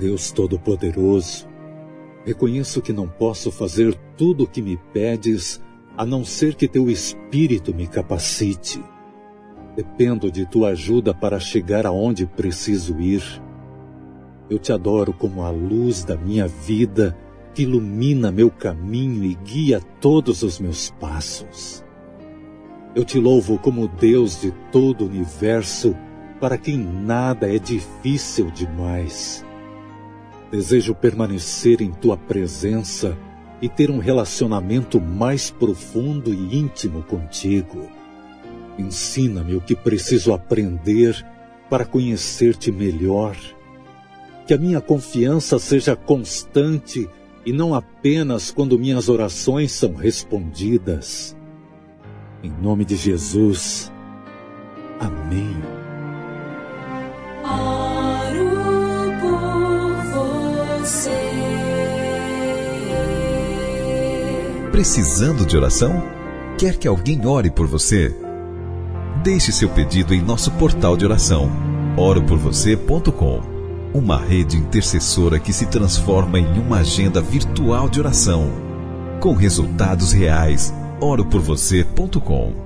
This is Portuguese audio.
Deus Todo-Poderoso, reconheço que não posso fazer tudo o que me pedes, a não ser que teu Espírito me capacite. Dependo de tua ajuda para chegar aonde preciso ir. Eu te adoro como a luz da minha vida, que ilumina meu caminho e guia todos os meus passos. Eu te louvo como Deus de todo o universo, para quem nada é difícil demais. Desejo permanecer em tua presença e ter um relacionamento mais profundo e íntimo contigo. Ensina-me o que preciso aprender para conhecer-te melhor. Que a minha confiança seja constante e não apenas quando minhas orações são respondidas. Em nome de Jesus. Amém. Oro por você. Precisando de oração? Quer que alguém ore por você? Deixe seu pedido em nosso portal de oração, oroporvocê.com. Uma rede intercessora que se transforma em uma agenda virtual de oração, com resultados reais. oroporvocê.com